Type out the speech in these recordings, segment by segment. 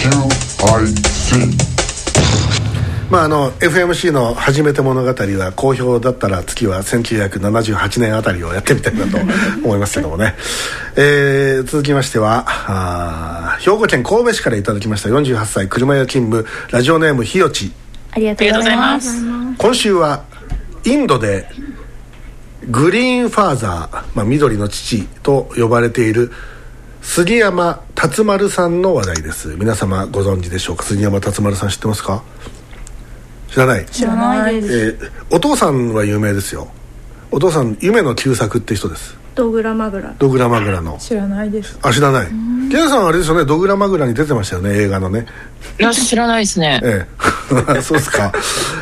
FMC の初めて物語は好評だったら次は1978年あたりをやってみたいなと思いますけどもね、続きましては兵庫県神戸市からいただきました48歳車屋勤務ラジオネームひよち、 ありがとうございます。 今週はインドでグリーンファーザー、緑の父と呼ばれている杉山達丸さんの話題です。皆様ご存知でしょうか。杉山達丸さん知ってますか？知らない？ 知らないです。 お父さんは有名ですよ。お父さん夢の旧作って人です。 ドグラマグラの。 知らないです。 知らない。ケンさんはあれですよね、ドグラマグラに出てましたよね、映画のね。 いや知らないですね。 そうですか。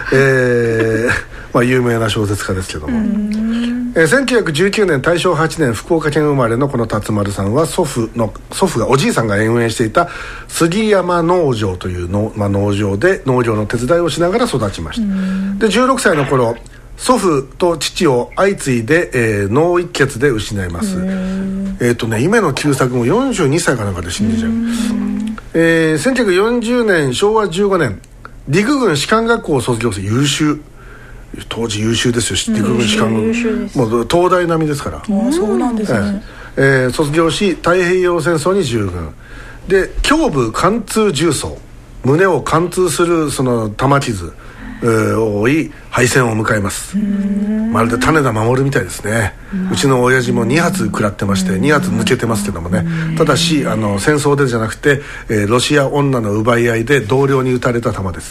有名な小説家ですけども、1919年大正8年福岡県生まれのこの達丸さんは祖父がおじいさんが運営していた杉山農場という農場で農業の手伝いをしながら育ちました。で16歳の頃祖父と父を相次いで、脳一血で失います。夢の旧作も42歳かなんかで死んでちゃう。1940年昭和15年陸軍士官学校を卒業して優秀、当時優秀ですよ、陸軍士官学校、もう東大並みですから。 そうなんですね。 卒業し太平洋戦争に従軍で胸部貫通重装、胸を貫通するその弾傷を負い敗戦を迎えます。まるで種田守みたいですね。うちの親父も2発食らってまして2発抜けてますけどもね。ただし戦争でじゃなくて、ロシア女の奪い合いで同僚に撃たれた弾です。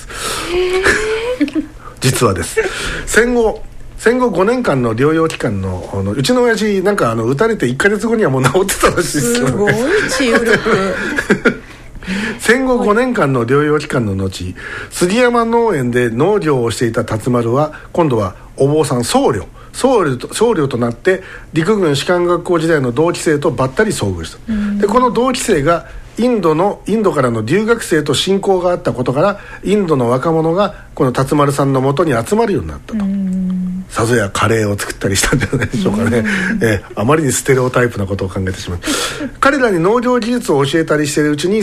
実はです。戦後5年間の療養期間のうちの親父なんか撃たれて1ヶ月後にはもう治ってたらしいですけどね。 すごい治癒力。 戦後5年間の療養期間の後杉山農園で農業をしていた達丸は今度はお坊さん僧侶となって陸軍士官学校時代の同期生とばったり遭遇した。でこの同期生がインドからの留学生と親交があったことからインドの若者がこの達丸さんのもとに集まるようになったと。さぞやカレーを作ったりしたんじゃないでしょうかね。あまりにステレオタイプなことを考えてしまう。彼らに農業技術を教えたりしているうちに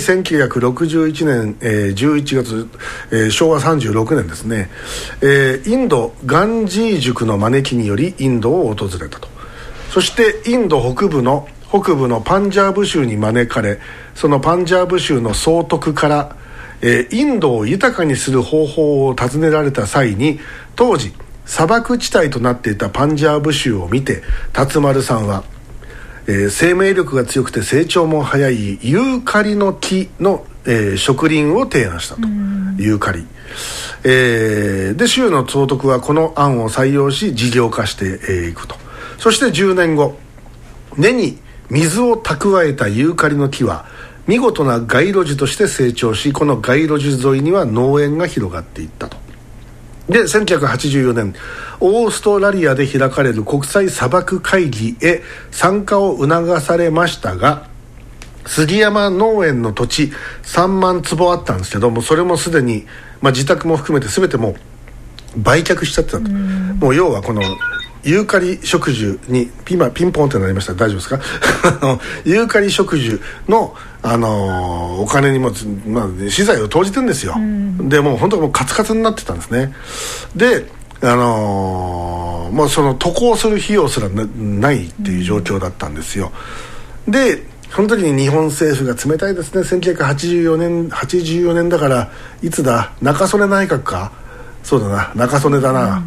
1961年、11月、昭和36年ですね、インドガンジー塾の招きによりインドを訪れたと。そしてインド北部のパンジャーブ州に招かれ、そのパンジャーブ州の総督から、インドを豊かにする方法を尋ねられた際に当時砂漠地帯となっていたパンジャーブ州を見て達丸さんは、生命力が強くて成長も早いユーカリの木の、植林を提案したと。ユーカリ、で州の総督はこの案を採用し事業化していくと。そして10年後根に水を蓄えたユーカリの木は見事な街路樹として成長し、この街路樹沿いには農園が広がっていったと。で1984年オーストラリアで開かれる国際砂漠会議へ参加を促されましたが、杉山農園の土地3万坪あったんですけども、それもすでに、自宅も含めて全てもう売却しちゃってたと。もう要はこのユーカリ植樹に今ピンポンってなりました。大丈夫ですか？ユーカリ植樹の、お金にも、資材を投じてるんですよ。でもう本当にもうカツカツになってたんですね。でその渡航する費用すら ないっていう状況だったんですよ。でその時に日本政府が冷たいですね。1984年だからいつだ、中曽根内閣か。そうだな、中曽根だな。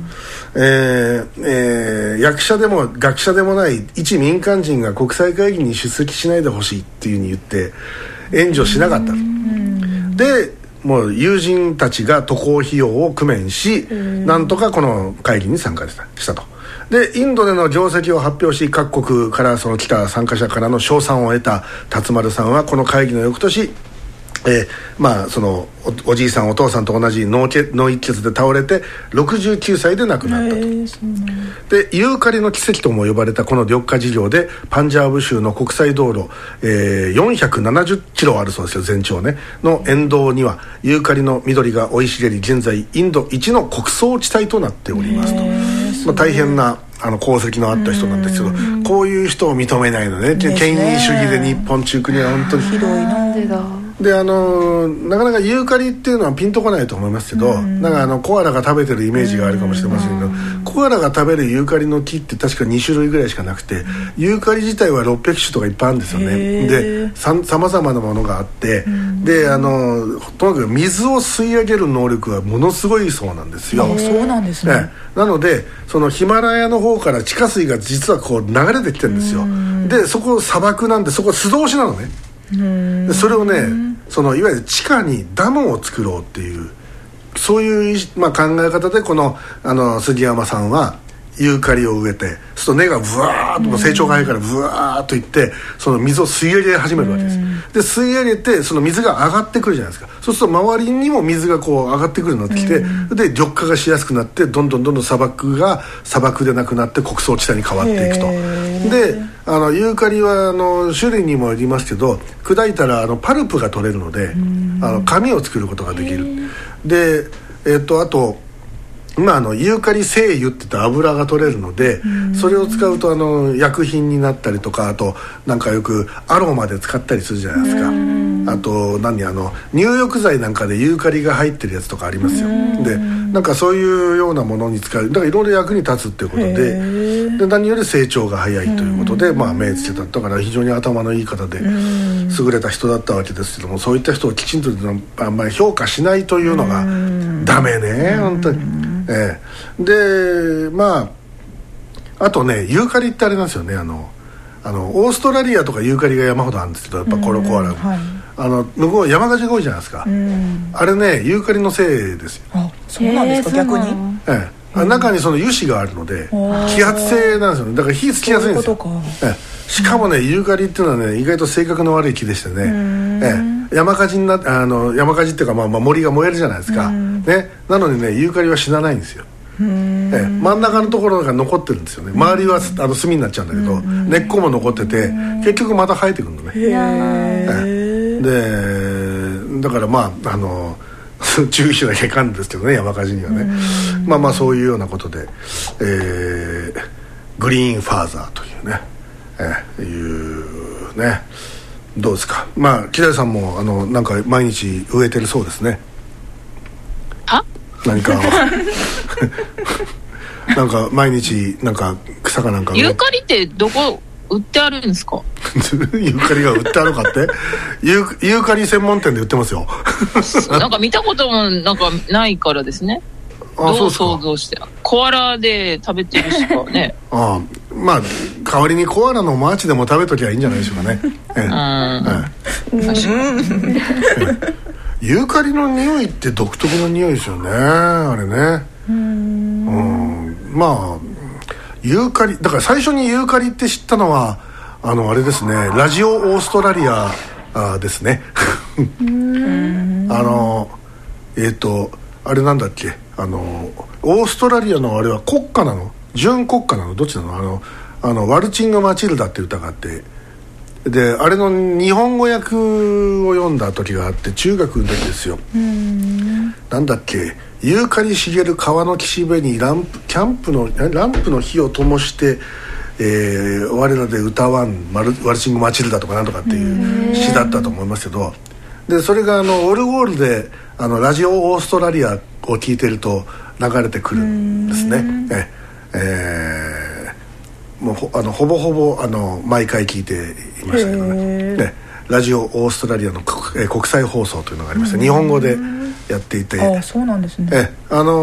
役者でも学者でもない一民間人が国際会議に出席しないでほしいっていう風に言って援助しなかった。でもう友人たちが渡航費用を工面し、なんとかこの会議に参加したと。でインドでの業績を発表し、各国からその来た参加者からの称賛を得た達丸さんはこの会議の翌年、その おじいさんお父さんと同じ脳一血で倒れて69歳で亡くなったと。でユーカリの奇跡とも呼ばれたこの緑化事業でパンジャーブ州の国際道路、470キロあるそうですよ、全長ねの沿道にはユーカリの緑が生い茂り、現在インド一の穀倉地帯となっておりますと。大変な功績のあった人なんですけど、こういう人を認めないのね。権威主義で日本中国は本当にひどいな。 でなかなかユーカリっていうのはピンとこないと思いますけど、なんかコアラが食べてるイメージがあるかもしれませんけど、コアラが食べるユーカリの木って確か2種類ぐらいしかなくて、ユーカリ自体は600種とかいっぱいあるんですよね。でさまざまなものがあって、でとにかく水を吸い上げる能力はものすごいそうなんですよ。 そうなんですね。 なのでそのヒマラヤの方から地下水が実はこう流れてきてるんですよ。でそこ砂漠なんで、そこ素通しなのね。でそれをね、そのいわゆる地下にダムを作ろうっていう、そういう、考え方でこの杉山さんはユーカリを植えて、そうすると根がブワーッと成長が早いからブワーッといって、その水を吸い上げ始めるわけです。で吸い上げてその水が上がってくるじゃないですか。そうすると周りにも水がこう上がってくるようになってきて、で緑化がしやすくなって、どんどん砂漠が砂漠でなくなって穀倉地帯に変わっていくと。でユーカリは種類にもよりますけど、砕いたらパルプが取れるので紙を作ることができる。であと今ユーカリ精油って言った油が取れるので、それを使うと薬品になったりとか、あとなんかよくアロマで使ったりするじゃないですか。あと入浴剤なんかでユーカリが入ってるやつとかありますよ。でなんかそういうようなものに使う、だからいろいろ役に立つっていうことで、何より成長が早いということで、目つけた。だから非常に頭のいい方で優れた人だったわけですけども、そういった人をきちんとあんまり評価しないというのがダメね、本当に。であとね、ユーカリってありますよね。オーストラリアとかユーカリが山ほどあるんですけど、やっぱコアラ、向こう山火事が多いじゃないですか。あれね、ユーカリのせいですよ。 あ、そうなんですか。逆に中にその油脂があるので揮発性なんですよね。だから火つきやすいんですよ。しかもね、ユーカリっていうのはね、意外と性格の悪い木でしてね、山火事っていうか、森が燃えるじゃないですか、ね、なのにね、ユーカリは死なないんですよ。真ん中のところが残ってるんですよね。周りは炭になっちゃうんだけど、根っこも残ってて結局また生えてくるのね。でだから注意しなきゃいかんんですけどね、山火事にはね。そういうようなことで、グリーンファーザーというね、いうね、どうですか。木田さんもなんか毎日植えてるそうですね。何かなんか毎日なんか草かなんか。 ユーカリってどこ売ってあるんですか？ ユーカリが売ってあるかってユーカリ専門店で売ってますよ。 なんか見たこともなんかないからですね。どう想像してコアラで食べてるしかね。代わりにコアラのマーチでも食べときゃいいんじゃないでしょうかね。ユーカリの匂いって独特の匂いですよね、あれね。ユーカリだから、最初にユーカリって知ったのはあれですね、ラジオオーストラリアですね。あれなんだっけ、オーストラリアのあれは国歌なの、準国歌なの、どっちなの。ワルチング・マチルダって歌があって、であれの日本語訳を読んだ時があって、中学の時ですよ。なんだっけ、ユーカリ茂る川の岸辺にランプの火を灯して、我らで歌わんワルチング・マチルダとかなんとかっていう詩だったと思いますけど、でそれがオルゴールでラジオオーストラリアを聞いてると流れてくるんですね。もうほぼほぼ毎回聞いていましたけどね。ラジオオーストラリアの国際放送というのがありまして、日本語でやっていて、 そうなんですね。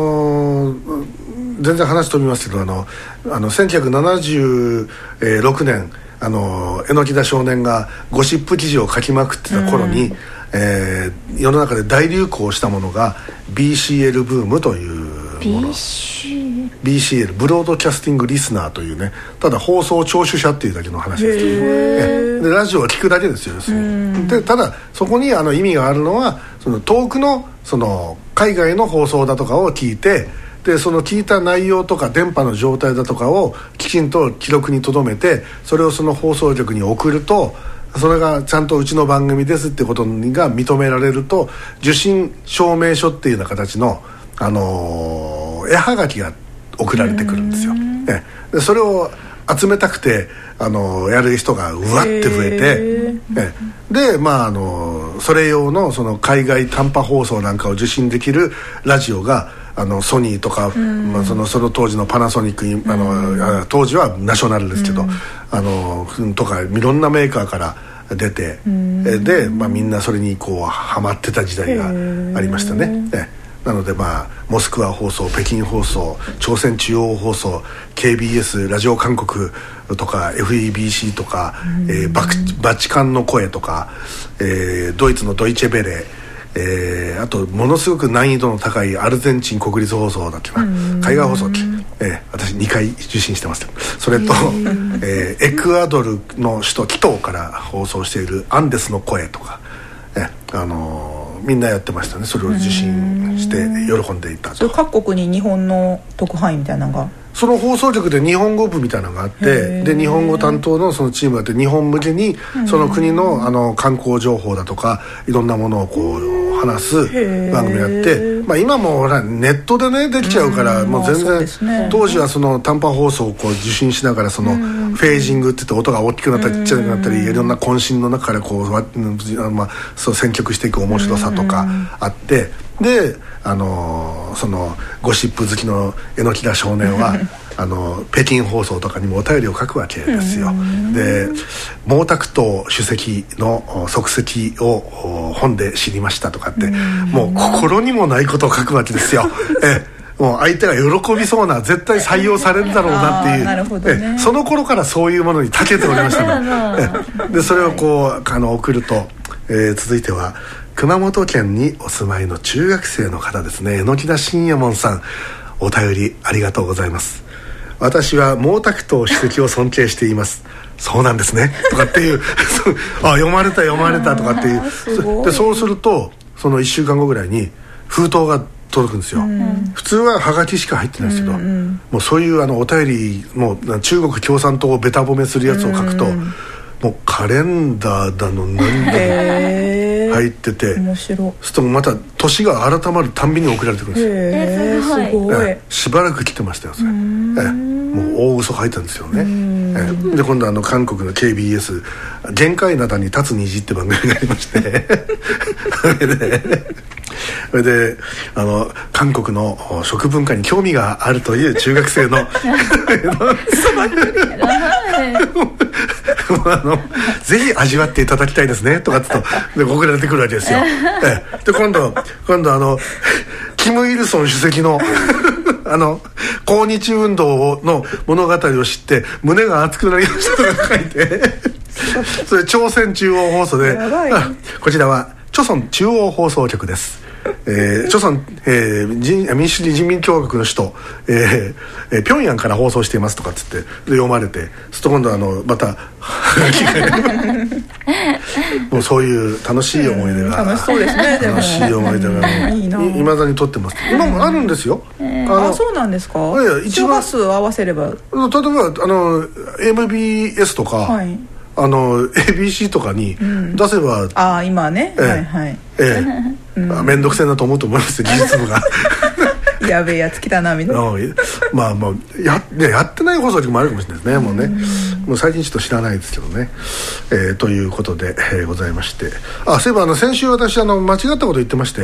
全然話飛びますけど、1976年榎田少年がゴシップ記事を書きまくってた頃に、世の中で大流行したものが BCL ブームというもの。BCL ブロードキャスティングリスナーというね、ただ放送聴取者っていうだけの話ですけど、でラジオは聞くだけですよ。でただそこに意味があるのは、その遠くのその海外の放送だとかを聞いて、でその聞いた内容とか電波の状態だとかをきちんと記録に留めて、それをその放送局に送ると、それがちゃんとうちの番組ですってことが認められると、受信証明書っていうような形の絵はがきが送られてくるんですよ。でそれを集めたくてやる人がうわって増えて、でそれ用のその海外短波放送なんかを受信できるラジオがソニーとか、その当時のパナソニック当時はナショナルですけど、とかいろんなメーカーから出て、で、みんなそれにこうハマってた時代がありましたね。なのでモスクワ放送、北京放送、朝鮮中央放送、 KBS ラジオ韓国とか FEBC とか、バチカンの声とか、ドイツのドイチェベレ、あとものすごく難易度の高いアルゼンチン国立放送だっけな、海外放送機、私2回受信してます。それと、エクアドルの首都キトーから放送しているアンデスの声とか、みんなやってましたね。それを受信して喜んでいたと。 それ各国に日本の特派員みたいなのが、 その放送局で日本語部みたいなのがあって、で日本語担当のそのチームがあって、日本向けにその国の観光情報だとかいろんなものをこう話す番組やって、今もネットでねできちゃうから、もう全然、当時はその短波放送をこう受信しながら、そのフェージングって言って音が大きくなったりちっちゃくなったり、いろんな渾身の中からこう、そう選曲していく面白さとかあって、でそのゴシップ好きの榎田少年は北京放送とかにもお便りを書くわけですよ。で毛沢東主席の足跡を本で知りましたとかって、もう心にもないことを書くわけですよ。もう相手が喜びそうな、絶対採用されるだろうなっていう、 なるほどね、 その頃からそういうものに長けておりましたね。でそれをこう送ると、続いては熊本県にお住まいの中学生の方ですね。榎田信也門さん、お便りありがとうございます。私は毛沢東主席を尊敬しています。そうなんですねとかっていう読まれたとかっていう。でそうするとその1週間後ぐらいに封筒が届くんですよ。普通はハガキしか入ってないですけど、もうそういうお便り、もう中国共産党をベタ褒めするやつを書くと、もうカレンダーだの何だの入ってて、 面白い。 そうするとまた年が改まるたんびに送られてくるんですよ。 すごい。 しばらく来てましたよそれ。もう大嘘書いたんですよね。で今度韓国の KBS 限界灘に立つ虹って番組がありましてそれで韓国の食文化に興味があるという中学生のぜひ味わっていただきたいですねとかってで送られてくるわけですよ。で今度キム・イルソン主席の抗日運動の物語を知って胸が熱くなりましたとか書いてそれ朝鮮中央放送で、こちらは朝鮮中央放送局です。朝鮮、民主主義人民共和国の首都、平壌から放送していますとかっつってで読まれて、すると今度またもうそういう楽しい思い出が、 楽しそうですね。 楽しい思い出がいまだに撮ってます。今もあるんですよ。 そうなんですか。 一番周波数合わせれば、例えばMBS とか、ABC とかに出せば、 今ね、 めんどくせえなと思うと思いますよ、技術部がやべえやつ来たなみたいな。 やってない放送局もあるかもしれないですね。もう最近ちょっと知らないですけどね。ということで、ございまして、そういえば先週私間違ったこと言ってまして、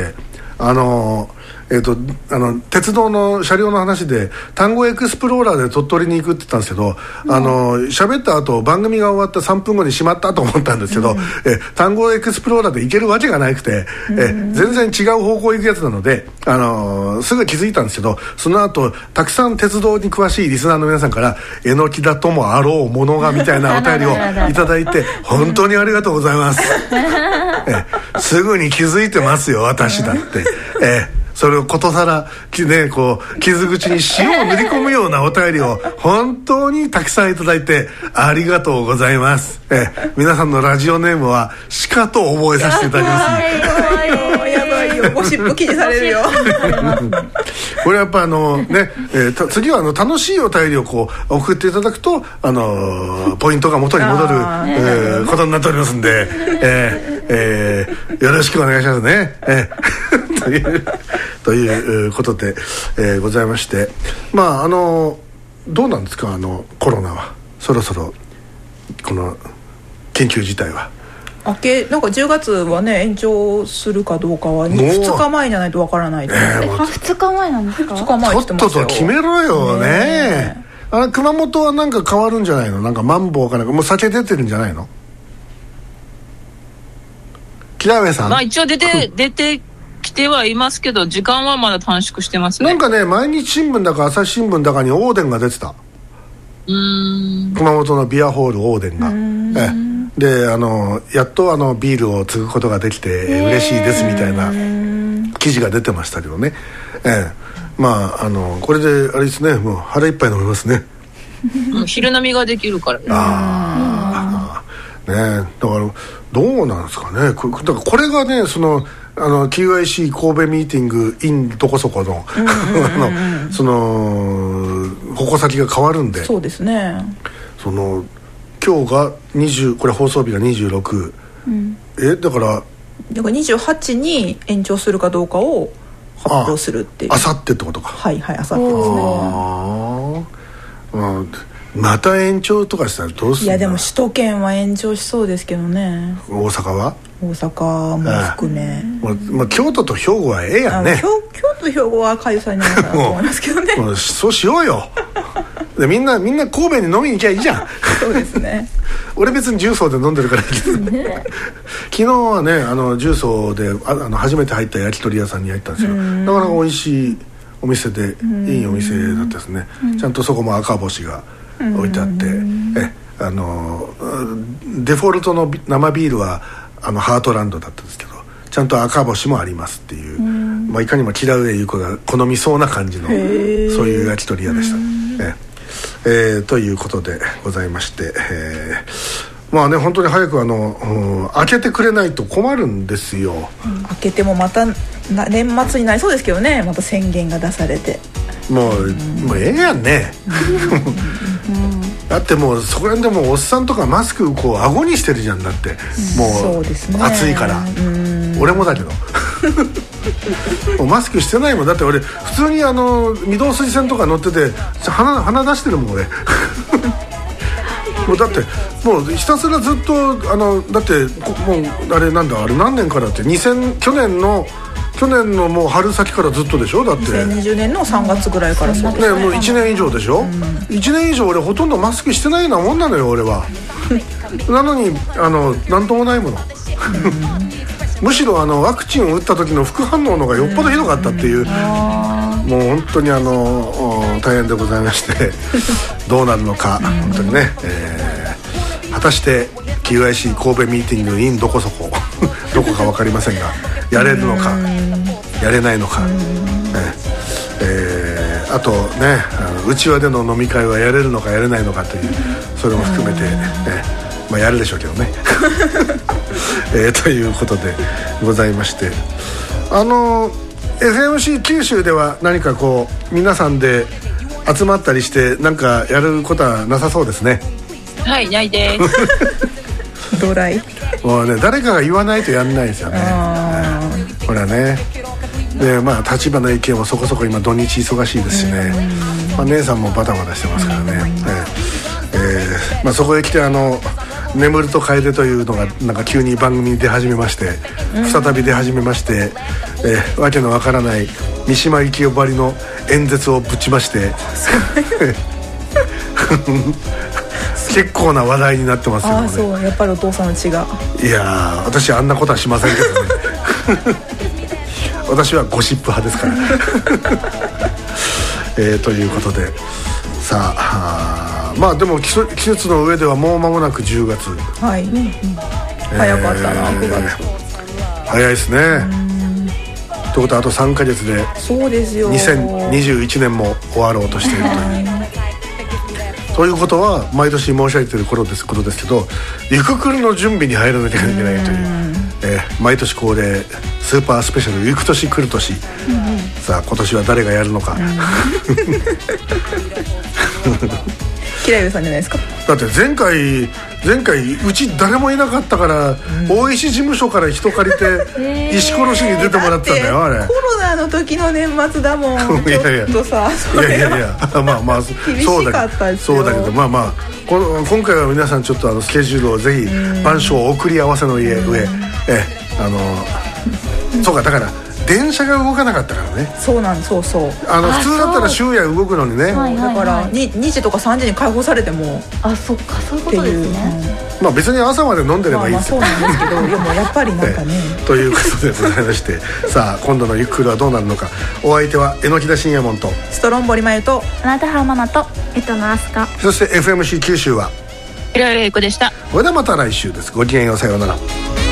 鉄道の車両の話で単語エクスプローラーで鳥取に行くって言ったんですけど、喋った後番組が終わった3分後にしまったと思ったんですけど、単語エクスプローラーで行けるわけがなくて、全然違う方向行くやつなので、すぐ気づいたんですけど、その後たくさん鉄道に詳しいリスナーの皆さんから榎田ともあろうものがみたいなお便りをいただいて本当にありがとうございます。すぐに気づいてますよ私だって。それをことさら、こう傷口に塩を塗り込むようなお便りを本当にたくさんいただいてありがとうございます。皆さんのラジオネームは鹿と覚えさせていただきます。 やばいよ、ゴシップ記事されるよこれやっぱ次は楽しいお便りをこう送っていただくとポイントが元に戻ることになっておりますんで、よろしくお願いしますね。ということで、ございまして、どうなんですかコロナは。 そろそろこの緊急事態はなんか10月はね延長するかどうかは2日前じゃないとわからないと、 2日前なんですか。 2日前ってとっとと決めろよね。熊本はなんか変わるんじゃないの？なんかマンボウかなんかもう酒出てるんじゃないの？木田上さん。 まあ一応出てきてはいますけど、時間はまだ短縮してますね。 なんかね、毎日新聞だか朝日新聞だかにオーデンが出てた。熊本のビアホールオーデンが。でやっとビールを継ぐことができて嬉しいですみたいな記事が出てましたけどね。まあこれであれですね、もう腹いっぱい飲みますね。 昼飲みができるからね。 ね、だからどうなんですかね。だからこれがね、そのQIC 神戸ミーティング in どこそこのその矛先が変わるんで、 そうですね。 今日がこれ放送日が26、だから 28に延長するかどうかを発表するっていう。 あさってってことか。 はいはい、あさってですね。 また延長とかしたらどうするんだ。 いやでも首都圏は延長しそうですけどね。 大阪は？ 大阪も含め、 京都と兵庫はええやんね。 京都兵庫は開催になるかなと思いますけどね。 そうしようよ。でみんな神戸に飲みに行きゃいいじゃん。 そうですね。 俺別に重曹で飲んでるからいいけど、昨日はね重曹で初めて入った焼き鳥屋さんに入ったんですよ。なかなか美味しいお店でいいお店だったですね。ちゃんとそこも赤星が置いてあって、デフォルトの生ビールはハートランドだったんですけど、ちゃんと赤星もありますっていう、いかにも木田上優子が好みそうな感じのそういう焼き鳥屋でした。ということでございまして、まあね、本当に早く開けてくれないと困るんですよ。 開けてもまた年末になりそうですけどね。また宣言が出されてもうええやんね。だってもうそこら辺でもうおっさんとかマスクこう顎にしてるじゃん。だってもう暑いから、俺もだけどもうマスクしてないもん。だって俺普通に御堂筋線とか乗ってて鼻出してるもん俺。もうだってもうひたすらずっとだってもうあれなんだ、あれ何年からって去年のもう春先からずっとでしょ。だって 2020年の3月ぐらいからそうですね。 もう1年以上でしょ。1年以上俺ほとんどマスクしてないようなもんなのよ俺は。なのになんともないもの。むしろワクチンを打った時の副反応の方がよっぽどひどかったっていう、もう本当に大変でございましてどうなるのか本当にね、果たして QIC 神戸ミーティング in どこそこどこか分かりませんがやれるのかやれないのか、あとね内輪での飲み会はやれるのかやれないのかという、それも含めて、やるでしょうけどね。ということでございまして、FMC 九州では何かこう皆さんで集まったりして何かやることはなさそうですね。 はい、ないです。 ドライ。 もうね、誰かが言わないとやんないですよね。これはね。で立場の意見もそこそこ今土日忙しいですしね。姉さんもバタバタしてますからね。そこへ来て眠ると楓というのがなんか急に番組に出始めまして、再び出始めまして、わけのわからない三島由紀夫ばりの演説をぶちまして結構な話題になってますよね。 そう、やっぱりお父さんの血が。 いや私あんなことはしませんけどね。私はゴシップ派ですから。ということでさあでも季節の上ではもう間もなく10月。 はい、早かったな9月。 早いですね。ということはあと3ヶ月でそうですよ、 2021年も終わろうとしているという、ということは毎年申し上げていることですけど、ゆくくるの準備に入らなきゃいけないという、毎年恒例スーパースペシャルゆく年来る年、さあ今年は誰がやるのか。 キラユさんじゃないですか。 だって前回うち誰もいなかったから、大石事務所から人借りて石殺しに出てもらったんだよ。あれコロナの時の年末だもん。ちょっとさ、 いやまあ厳しかったですよ。 そうだけど今回は皆さんちょっとスケジュールをぜひ晩鐘を送り合わせの上そうか、だから電車が動かなかったからね。 そうなんそう普通だったら終夜動くのにね、 だから2時とか3時に解放されてもそっか、そういうことですね。 まあ別に朝まで飲んでればいいですよ。 そうなんですけど、いやもうやっぱりなんかねということでございましてさあ今度のゆっくりはどうなるのか。お相手は榎田信也門とストロンボリマユとあなたはママと江藤のアスカ、 そして FMC 九州は平井玲子でした。 それではまた来週です。ごきげんよう、さようなら。